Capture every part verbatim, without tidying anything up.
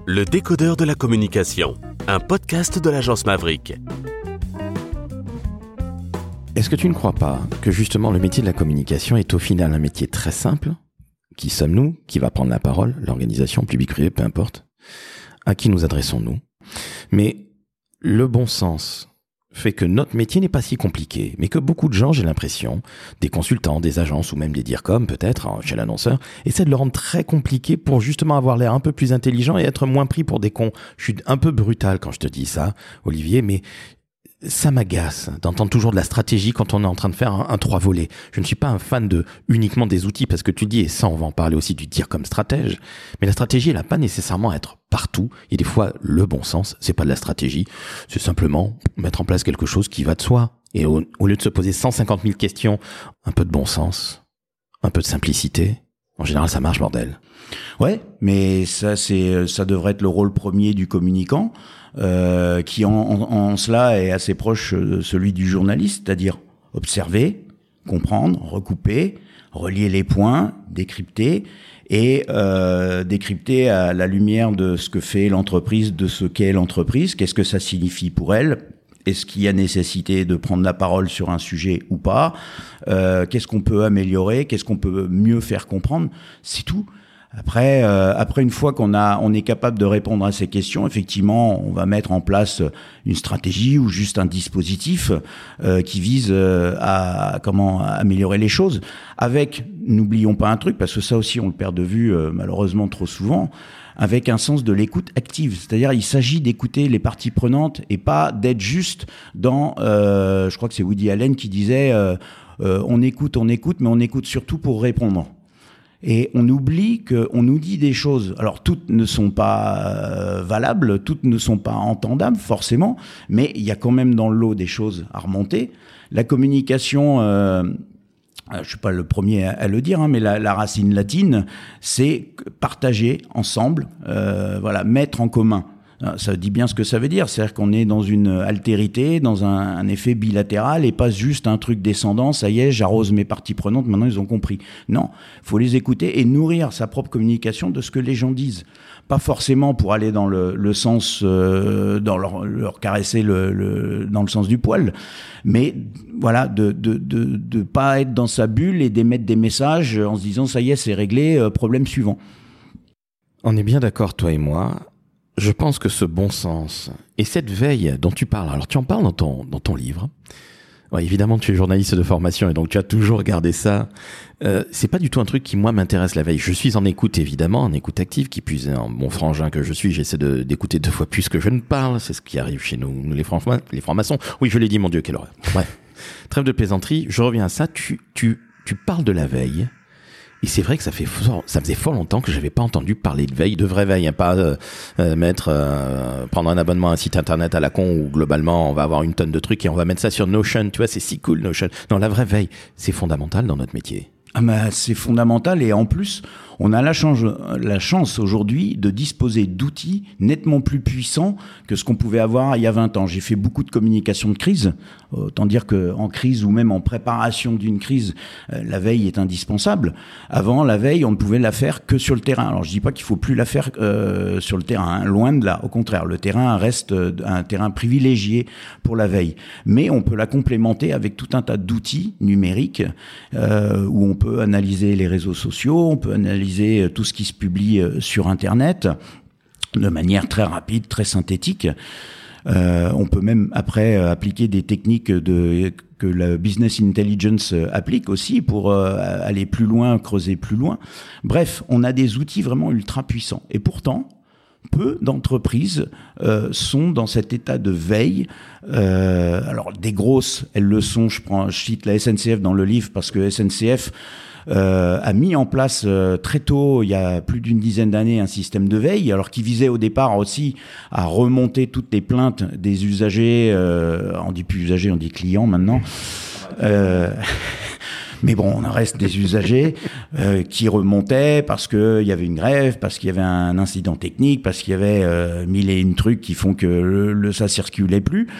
Le décodeur de la communication, un podcast de l'agence Maverick. Est-ce que tu ne crois pas que justement le métier de la communication est au final un métier très simple? Qui sommes-nous? Qui va prendre la parole? L'organisation, public, privé, peu importe. À qui nous adressons-nous? Mais le bon sens fait que notre métier n'est pas si compliqué, mais que beaucoup de gens, j'ai l'impression, des consultants, des agences ou même des DIRCOM peut-être, hein, chez l'annonceur, essaient de le rendre très compliqué pour justement avoir l'air un peu plus intelligent et être moins pris pour des cons. Je suis un peu brutal quand je te dis ça, Olivier, mais ça m'agace d'entendre toujours de la stratégie quand on est en train de faire un, un trois volets. Je ne suis pas un fan de uniquement des outils parce que tu dis, et ça on va en parler aussi du dire comme stratège, mais la stratégie elle n'a pas nécessairement à être partout. Il y a des fois le bon sens, c'est pas de la stratégie, c'est simplement mettre en place quelque chose qui va de soi. Et au, au lieu de se poser cent cinquante mille questions, un peu de bon sens, un peu de simplicité, en général ça marche bordel. Ouais, mais ça c'est ça devrait être le rôle premier du communicant. Euh, qui en, en, en cela est assez proche de celui du journaliste, c'est-à-dire observer, comprendre, recouper, relier les points, décrypter et euh, décrypter à la lumière de ce que fait l'entreprise, de ce qu'est l'entreprise, qu'est-ce que ça signifie pour elle, est-ce qu'il y a nécessité de prendre la parole sur un sujet ou pas, euh, qu'est-ce qu'on peut améliorer, qu'est-ce qu'on peut mieux faire comprendre, c'est tout. Après, euh, après une fois qu'on a, on est capable de répondre à ces questions, effectivement, on va mettre en place une stratégie ou juste un dispositif euh, qui vise euh, à comment à améliorer les choses. Avec, n'oublions pas un truc, parce que ça aussi on le perd de vue euh, malheureusement trop souvent, avec un sens de l'écoute active. C'est-à-dire, il s'agit d'écouter les parties prenantes et pas d'être juste dans. Euh, je crois que c'est Woody Allen qui disait euh, euh, on écoute, on écoute, mais on écoute surtout pour répondre. Et on oublie qu'on nous dit des choses. Alors, toutes ne sont pas euh, valables, toutes ne sont pas entendables, forcément, mais il y a quand même dans le lot des choses à remonter. La communication, euh, je ne suis pas le premier à, à le dire, hein, mais la, la racine latine, c'est partager ensemble, euh, voilà, mettre en commun. Ça dit bien ce que ça veut dire, c'est-à-dire qu'on est dans une altérité, dans un, un effet bilatéral et pas juste un truc descendant, ça y est, j'arrose mes parties prenantes, maintenant ils ont compris. Non, il faut les écouter et nourrir sa propre communication de ce que les gens disent. Pas forcément pour aller dans le, le sens, euh, dans leur, leur caresser le, le, dans le sens du poil, mais voilà, de, de, de, de pas être dans sa bulle et d'émettre des messages en se disant ça y est, c'est réglé, euh, problème suivant. On est bien d'accord, toi et moi. Je pense que ce bon sens et cette veille dont tu parles, alors tu en parles dans ton, dans ton livre. Ouais, évidemment, tu es journaliste de formation et donc tu as toujours gardé ça. Euh, c'est pas du tout un truc qui, moi, m'intéresse la veille. Je suis en écoute, évidemment, en écoute active, qui puise en bon frangin que je suis. J'essaie de, d'écouter deux fois plus que je ne parle. C'est ce qui arrive chez nous, nous les, francs- les francs-maçons. Oui, je l'ai dit, mon Dieu, quelle horreur. Bref. Trêve de plaisanterie. Je reviens à ça. Tu, tu, tu parles de la veille. Et c'est vrai que ça fait fort, ça faisait fort longtemps que j'avais pas entendu parler de veille, de vraie veille, hein, pas euh, euh, mettre euh, prendre un abonnement à un site internet à la con où globalement on va avoir une tonne de trucs et on va mettre ça sur Notion, tu vois, c'est si cool Notion. Non, la vraie veille, c'est fondamental dans notre métier. Ah bah, c'est fondamental et en plus, on a la chance, la chance aujourd'hui de disposer d'outils nettement plus puissants que ce qu'on pouvait avoir il y a vingt ans. J'ai fait beaucoup de communication de crise, autant dire qu'en crise ou même en préparation d'une crise, euh, la veille est indispensable. Avant, la veille, on ne pouvait la faire que sur le terrain. Alors je dis pas qu'il faut plus la faire euh, sur le terrain, hein, loin de là. Au contraire, le terrain reste un terrain privilégié pour la veille. Mais on peut la complémenter avec tout un tas d'outils numériques euh, où on peut analyser les réseaux sociaux, on peut analyser tout ce qui se publie sur Internet de manière très rapide, très synthétique. Euh, on peut même après appliquer des techniques de, que la business intelligence applique aussi pour euh, aller plus loin, creuser plus loin. Bref, on a des outils vraiment ultra puissants. Et pourtant, peu d'entreprises euh, sont dans cet état de veille. Euh, alors, des grosses, elles le sont. Je prends, je cite la S N C F dans le livre parce que S N C F Euh, a mis en place euh, très tôt, il y a plus d'une dizaine d'années, un système de veille, alors qui visait au départ aussi à remonter toutes les plaintes des usagers, euh, on dit plus usagers, on dit clients maintenant, euh, mais bon, on reste des usagers euh, qui remontaient parce qu'il y avait une grève, parce qu'il y avait un incident technique, parce qu'il y avait euh, mille et une trucs qui font que le, le, ça circulait plus.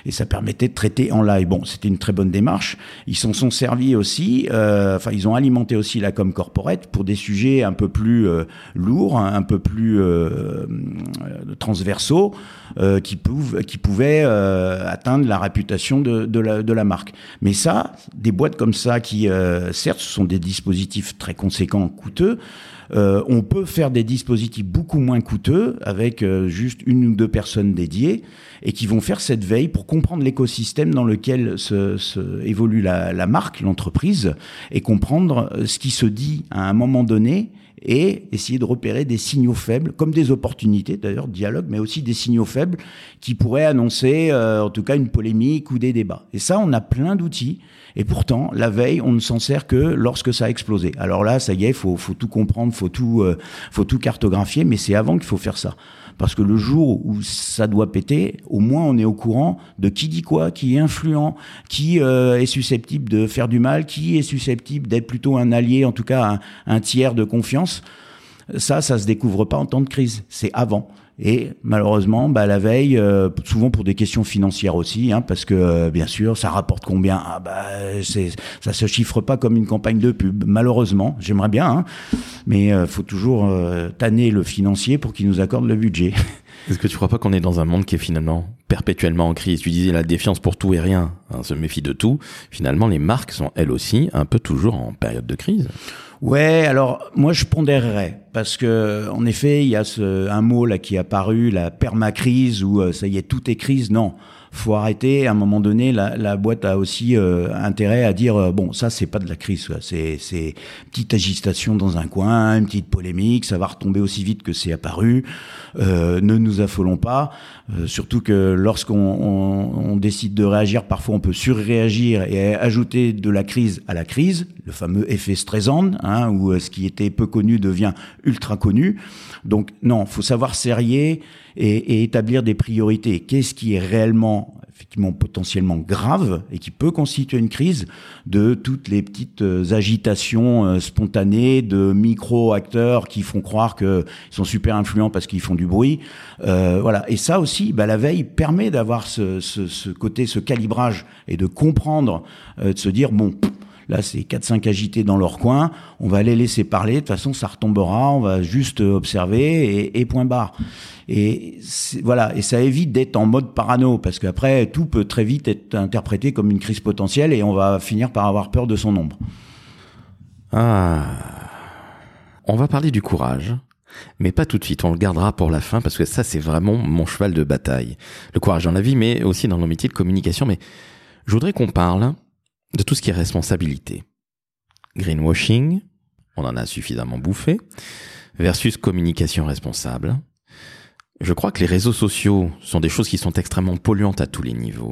et ça permettait de traiter en live. Bon, c'était une très bonne démarche. Ils s'en sont servis aussi, euh, enfin ils ont alimenté aussi la com corporate pour des sujets un peu plus euh, lourds, un peu plus euh, transversaux, euh, qui, pouv- qui pouvaient euh, atteindre la réputation de, de, la, de la marque. Mais ça, des boîtes comme ça qui, euh, certes, ce sont des dispositifs très conséquents, coûteux, Euh, on peut faire des dispositifs beaucoup moins coûteux avec euh, juste une ou deux personnes dédiées et qui vont faire cette veille pour comprendre l'écosystème dans lequel se, se évolue la, la marque, l'entreprise, et comprendre ce qui se dit à un moment donné et essayer de repérer des signaux faibles, comme des opportunités d'ailleurs, dialogue, mais aussi des signaux faibles qui pourraient annoncer euh, en tout cas une polémique ou des débats. Et ça, on a plein d'outils. Et pourtant, la veille, on ne s'en sert que lorsque ça a explosé. Alors là, ça y est, faut, faut tout comprendre, faut tout, euh, faut tout cartographier, mais c'est avant qu'il faut faire ça. Parce que le jour où ça doit péter, au moins on est au courant de qui dit quoi, qui est influent, qui euh, est susceptible de faire du mal, qui est susceptible d'être plutôt un allié, en tout cas un, un tiers de confiance. Ça, ça se découvre pas en temps de crise, c'est avant. Et malheureusement, bah, la veille, euh, souvent pour des questions financières aussi, hein, parce que euh, bien sûr, ça rapporte combien ? Ah bah, c'est, ça se chiffre pas comme une campagne de pub. Malheureusement, j'aimerais bien, hein, mais euh, faut toujours euh, tanner le financier pour qu'il nous accorde le budget. Est-ce que tu crois pas qu'on est dans un monde qui est finalement perpétuellement en crise ? Tu disais la défiance pour tout et rien, hein, se méfie de tout. Finalement, les marques sont elles aussi un peu toujours en période de crise. Ouais, alors moi je pondérerais parce que en effet il y a ce, un mot là qui est apparu, la permacrise, où euh, ça y est, tout est crise. Non, faut arrêter. À un moment donné, la, la boîte a aussi euh, intérêt à dire euh, bon, ça c'est pas de la crise, quoi. c'est c'est petite agitation dans un coin, une petite polémique, ça va retomber aussi vite que c'est apparu. Euh, ne nous affolons pas, euh, surtout que lorsqu'on on, on décide de réagir, parfois on peut surréagir et ajouter de la crise à la crise, le fameux effet Streisand, hein, où ce qui était peu connu devient ultra connu. Donc non, faut savoir serrer et, et établir des priorités. Qu'est-ce qui est réellement, effectivement, potentiellement grave et qui peut constituer une crise, de toutes les petites agitations euh, spontanées de micro-acteurs qui font croire qu'ils sont super influents parce qu'ils font du bruit. Euh, voilà. Et ça aussi, bah, la veille permet d'avoir ce, ce, ce côté, ce calibrage et de comprendre, euh, de se dire, bon, là, c'est quatre cinq agités dans leur coin. On va les laisser parler. De toute façon, ça retombera. On va juste observer et, et point barre. Et voilà. Et ça évite d'être en mode parano, parce qu'après, tout peut très vite être interprété comme une crise potentielle et on va finir par avoir peur de son ombre. Ah. On va parler du courage. Mais pas tout de suite, on le gardera pour la fin parce que ça, c'est vraiment mon cheval de bataille. Le courage dans la vie, mais aussi dans nos métiers de communication. Mais je voudrais qu'on parle de tout ce qui est responsabilité. Greenwashing, on en a suffisamment bouffé, versus communication responsable. Je crois que les réseaux sociaux sont des choses qui sont extrêmement polluantes à tous les niveaux.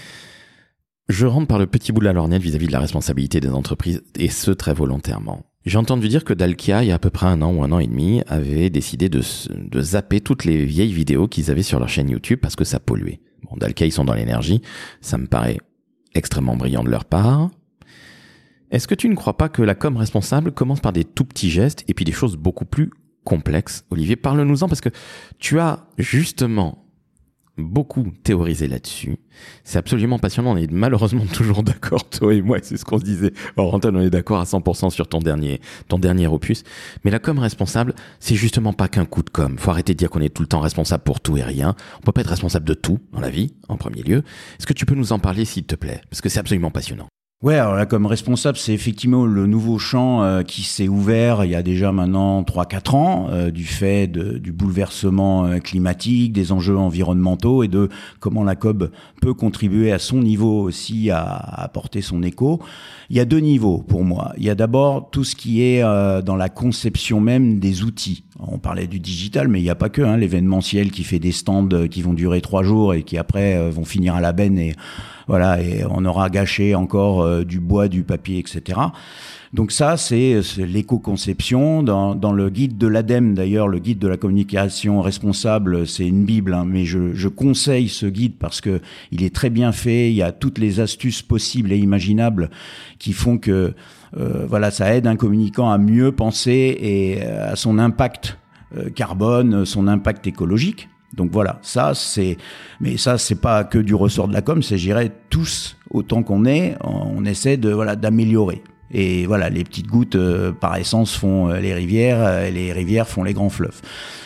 Je rentre par le petit bout de la lorgnette vis-à-vis de la responsabilité des entreprises, et ce, très volontairement. J'ai entendu dire que Dalkia, il y a à peu près un an ou un an et demi, avait décidé de, de zapper toutes les vieilles vidéos qu'ils avaient sur leur chaîne YouTube parce que ça polluait. Bon, Dalkia, ils sont dans l'énergie, ça me paraît extrêmement brillant de leur part. Est-ce que tu ne crois pas que la com responsable commence par des tout petits gestes et puis des choses beaucoup plus complexes ? Olivier, parle-nous-en, parce que tu as justement beaucoup théorisé là-dessus. C'est absolument passionnant. On est malheureusement toujours d'accord, toi et moi, c'est ce qu'on se disait. Alors, Antoine, on est d'accord à cent pour cent sur ton dernier, ton dernier opus. Mais la com responsable, c'est justement pas qu'un coup de com. Faut arrêter de dire qu'on est tout le temps responsable pour tout et rien. On peut pas être responsable de tout dans la vie, en premier lieu. Est-ce que tu peux nous en parler, s'il te plaît ? Parce que c'est absolument passionnant. Ouais, alors là, comme responsable, c'est effectivement le nouveau champ euh, qui s'est ouvert il y a déjà maintenant trois quatre ans, euh, du fait de, du bouleversement euh, climatique, des enjeux environnementaux et de comment la com peut contribuer à son niveau aussi à, à apporter son écho. Il y a deux niveaux pour moi. Il y a d'abord tout ce qui est euh, dans la conception même des outils. On parlait du digital, mais il n'y a pas que, hein, l'événementiel qui fait des stands qui vont durer trois jours et qui après euh, vont finir à la benne et voilà, et on aura gâché encore euh, du bois, du papier, et cetera. Donc ça, c'est, c'est l'éco-conception. Dans, dans le guide de l'ADEME, d'ailleurs, le guide de la communication responsable, c'est une bible, hein, mais je, je conseille ce guide parce que il est très bien fait. Il y a toutes les astuces possibles et imaginables qui font que euh, voilà, ça aide un communicant à mieux penser et à son impact euh, carbone, son impact écologique. Donc voilà, ça c'est, mais ça c'est pas que du ressort de la com, c'est, je dirais, tous autant qu'on est, on essaie de voilà d'améliorer. Et voilà, les petites gouttes euh, par essence font euh, les rivières, euh, et les rivières font les grands fleuves.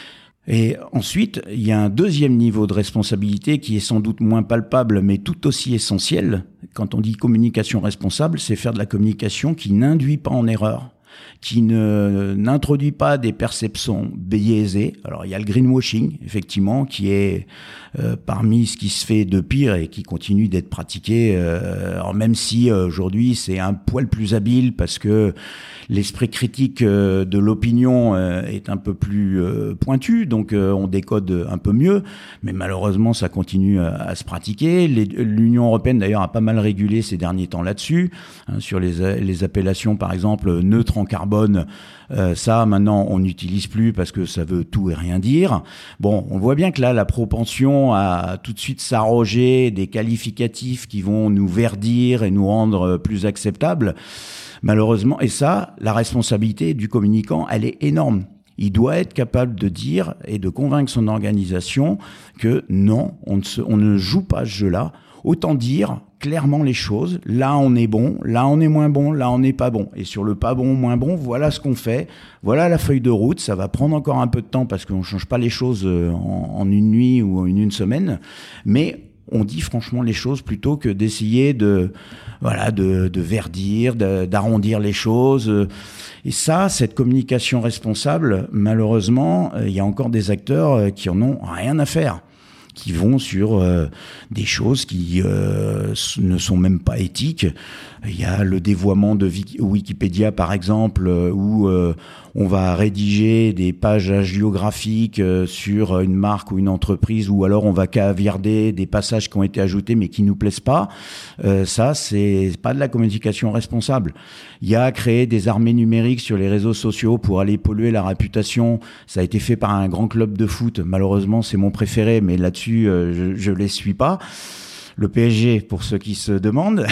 Et ensuite, il y a un deuxième niveau de responsabilité qui est sans doute moins palpable, mais tout aussi essentiel. Quand on dit communication responsable, c'est faire de la communication qui n'induit pas en erreur, qui ne n'introduit pas des perceptions biaisées. Alors il y a le greenwashing, effectivement, qui est euh, parmi ce qui se fait de pire et qui continue d'être pratiqué. Euh, alors même si euh, aujourd'hui c'est un poil plus habile parce que l'esprit critique euh, de l'opinion euh, est un peu plus euh, pointu, donc euh, on décode un peu mieux, mais malheureusement ça continue à, à se pratiquer. Les, L'Union européenne d'ailleurs a pas mal régulé ces derniers temps là-dessus, hein, sur les, les appellations par exemple neutres en carbone. Euh, ça maintenant on n'utilise plus parce que ça veut tout et rien dire. Bon, on voit bien que là la propension à tout de suite s'arroger des qualificatifs qui vont nous verdir et nous rendre plus acceptables, malheureusement, et ça, la responsabilité du communicant, elle est énorme. Il doit être capable de dire et de convaincre son organisation que non, on ne, se, on ne joue pas ce jeu-là. Autant dire clairement les choses. Là, on est bon. Là, on est moins bon. Là, on n'est pas bon. Et sur le pas bon, moins bon, voilà ce qu'on fait. Voilà la feuille de route. Ça va prendre encore un peu de temps parce qu'on ne change pas les choses en, en une nuit ou en une semaine. Mais on dit franchement les choses plutôt que d'essayer de, voilà, de, de verdir, de, d'arrondir les choses. Et ça, cette communication responsable, malheureusement, il y a encore des acteurs qui en ont rien à faire, qui vont sur euh, des choses qui euh, ne sont même pas éthiques. Il y a le dévoiement de Wikipédia, par exemple, où euh, on va rédiger des pages hagiographiques euh, sur une marque ou une entreprise, ou alors on va caviarder des passages qui ont été ajoutés mais qui nous plaisent pas. Euh, ça, c'est pas de la communication responsable. Il y a créé des armées numériques sur les réseaux sociaux pour aller polluer la réputation. Ça a été fait par un grand club de foot. Malheureusement, c'est mon préféré, mais là-dessus, euh, je, je les suis pas. Le P S G, pour ceux qui se demandent,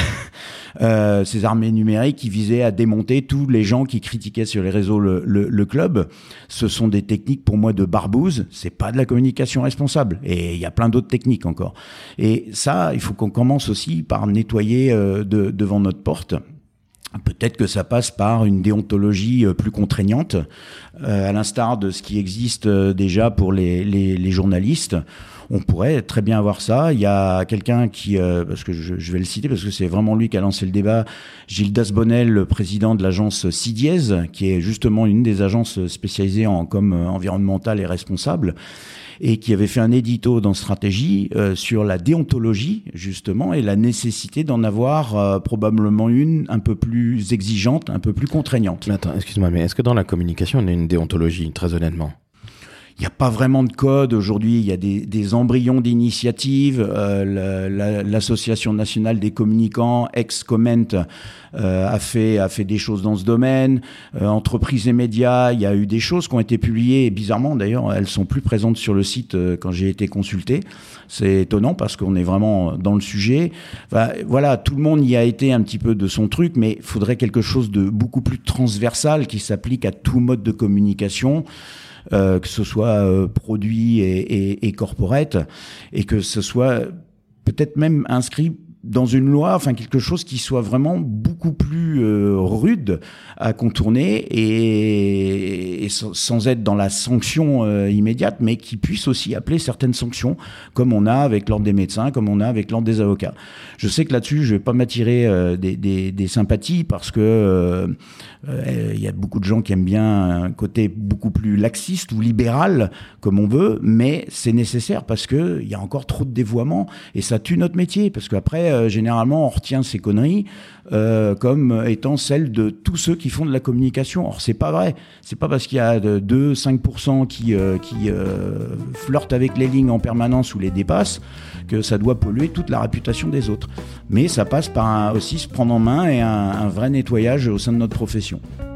euh, ces armées numériques qui visaient à démonter tous les gens qui critiquaient sur les réseaux le, le, le club. Ce sont des techniques pour moi de barbouze, c'est pas de la communication responsable. Et il y a plein d'autres techniques encore. Et ça, il faut qu'on commence aussi par nettoyer euh, de, devant notre porte. Peut-être que ça passe par une déontologie plus contraignante, euh, à l'instar de ce qui existe déjà pour les, les, les journalistes. On pourrait très bien avoir ça. Il y a quelqu'un qui, euh, parce que je, je vais le citer, parce que c'est vraiment lui qui a lancé le débat, Gildas Bonnel, le président de l'agence Sidiez, qui est justement une des agences spécialisées en com environnementale et responsable, et qui avait fait un édito dans Stratégie euh, sur la déontologie, justement, et la nécessité d'en avoir euh, probablement une un peu plus exigeante, un peu plus contraignante. Mais attends, excuse-moi, mais est-ce que dans la communication, on a une déontologie, très honnêtement ? Il n'y a pas vraiment de code aujourd'hui, il y a des, des embryons d'initiatives. Euh, la, la, l'Association nationale des communicants, ex-Comment, euh, a fait a fait des choses dans ce domaine. Euh, entreprises et médias, il y a eu des choses qui ont été publiées, et bizarrement d'ailleurs, elles sont plus présentes sur le site euh, quand j'ai été consulté. C'est étonnant parce qu'on est vraiment dans le sujet. Enfin, voilà, tout le monde y a été un petit peu de son truc, mais il faudrait quelque chose de beaucoup plus transversal qui s'applique à tout mode de communication. Euh, que ce soit euh, produit et, et, et corporate, et que ce soit peut-être même inscrit dans une loi, enfin quelque chose qui soit vraiment beaucoup plus euh, rude à contourner et, et sans, sans être dans la sanction euh, immédiate, mais qui puisse aussi appeler certaines sanctions, comme on a avec l'ordre des médecins, comme on a avec l'ordre des avocats. Je sais que là-dessus, je vais pas m'attirer euh, des, des, des sympathies parce que euh, euh, y a beaucoup de gens qui aiment bien un côté beaucoup plus laxiste ou libéral, comme on veut, mais c'est nécessaire parce que il y a encore trop de dévoiement et ça tue notre métier, parce qu'après Euh, généralement, on retient ces conneries euh, comme étant celles de tous ceux qui font de la communication. Or, c'est pas vrai. C'est pas parce qu'il y a deux à cinq pour cent qui, euh, qui euh, flirtent avec les lignes en permanence ou les dépassent que ça doit polluer toute la réputation des autres. Mais ça passe par un, aussi se prendre en main et un, un vrai nettoyage au sein de notre profession.